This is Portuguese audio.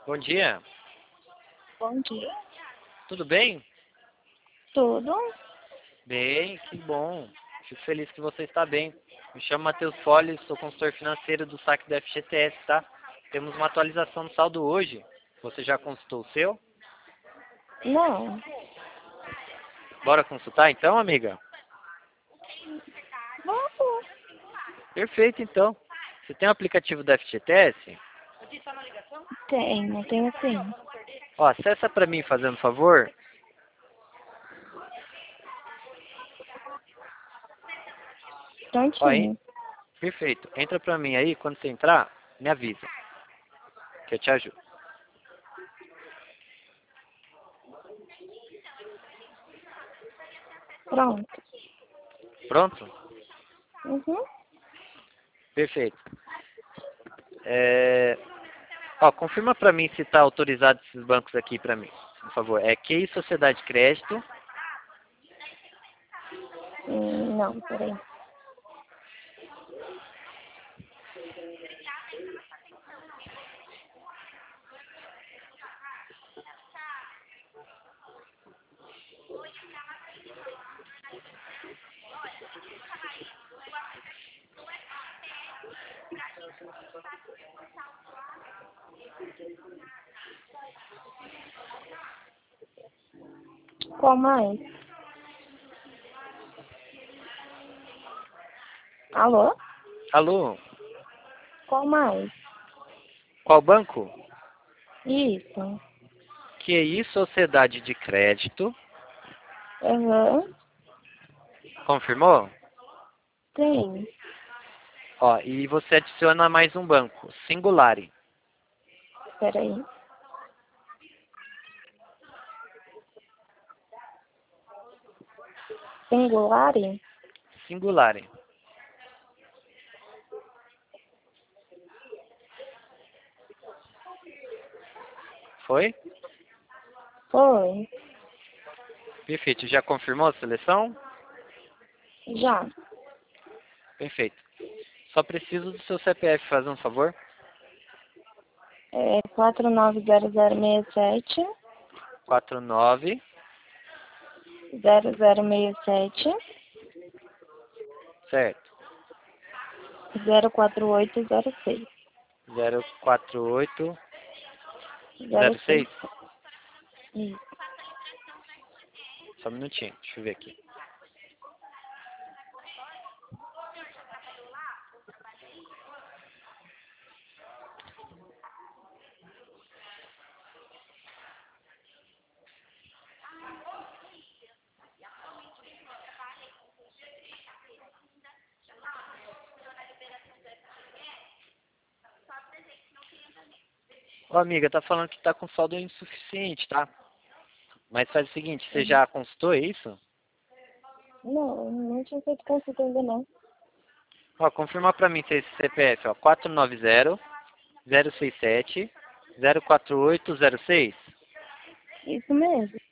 Bom dia, Bom dia. tudo bem? Tudo? Bem, que bom. Fico feliz que você está bem. Me chamo Matheus Folli, sou consultor financeiro do saque da FGTS, tá? Temos uma atualização do saldo hoje. Você já consultou o seu? Não. Bora consultar então, amiga? Vamos. Perfeito, então. Você tem o aplicativo da FGTS? Tenho sim. Ó, acessa para mim, fazendo favor. Ó, hein? Prontinho. Perfeito. Entra para mim aí, quando você entrar, me avisa, que eu te ajudo. Pronto. Pronto? Uhum. Perfeito. Ó, confirma para mim se está autorizado esses bancos aqui para mim, por favor. É QI Sociedade de Crédito. Não, peraí. Qual mais? Alô? Alô, Qual mais? qual banco? Isso. QI Sociedade de Crédito. Aham. Confirmou? Tem. Ó, e você adiciona mais um banco, Singulari. Peraí. Singulari? Singulari. Foi? Foi. Perfeito. Já confirmou a seleção? Já. Perfeito. Só preciso do seu CPF, faz um favor. É 490067 49, 0067 certo. 04806. 04806. 06. Isso. Só um minutinho, deixa eu ver aqui. Ô, amiga, tá falando que tá com saldo insuficiente, tá? Mas faz o seguinte, você Uhum. já consultou isso? Não tinha feito consulta ainda não. Ó, confirma pra mim se é esse CPF, ó, 490-067-04806. Isso mesmo.